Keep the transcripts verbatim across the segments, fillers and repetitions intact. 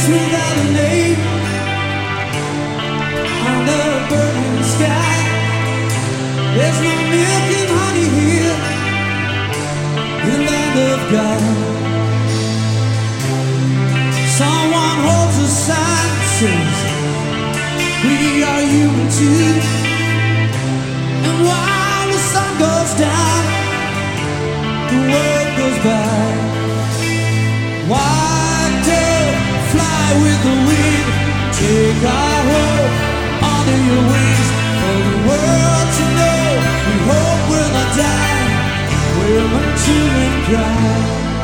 place without a name under a burning sky. There's no milk and honey here in the land of God. Someone holds a sign that says we are human too. And while the sun goes down, the world goes by. White dove, fly with the wind, take our hope under your wings. For the world to know, we hope we'll not die, where my children cry.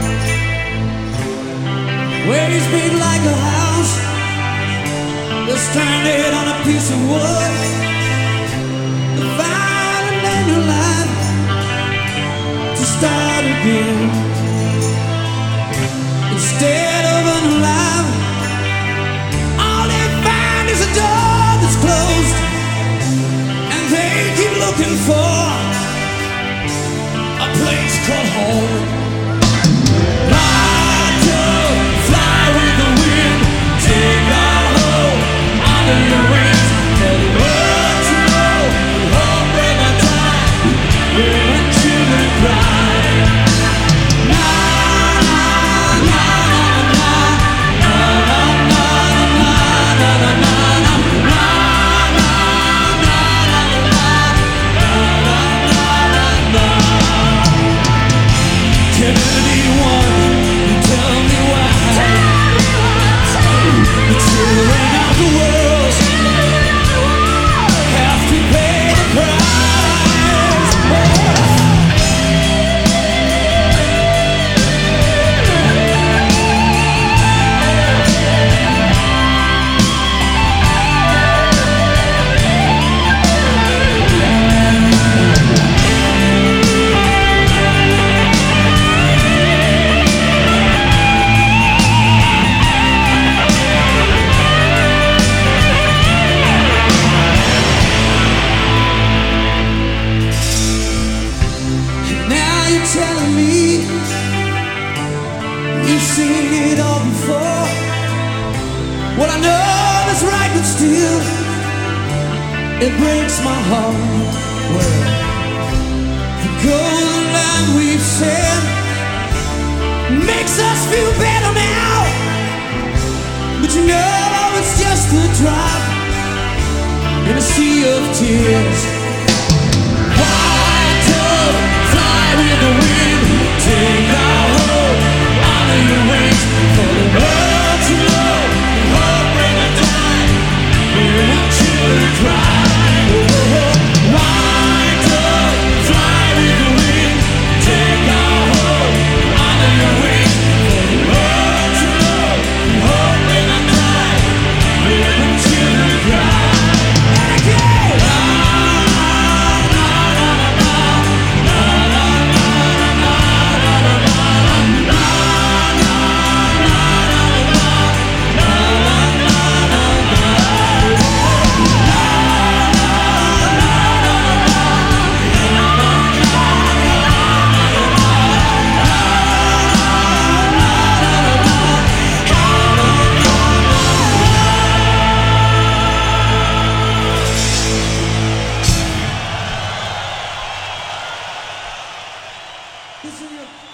Waves big like a house, they're stranded on a piece of wood. To find a new life, to start again. Instead of unalive, all they find is a door that's closed, and they keep looking for a place called home. Fly, dove, fly with the wind, take our hope under your wings. For the world to know, we hope we're not die, where my children cry. Telling me you've seen it all before. Well, I know that's right, but still it breaks my heart. Well, the golden line we've said makes us feel better now, but you know it's just a drop in a sea of tears. White dove, fly with the wind, take our hope under your wings. For the world to know, we hope we're not die, we're not children cry. Oh, white dove, fly with the wind, take our hope under your wings. For the world to know, we hope we're not die, we're not children cry. And again, this is your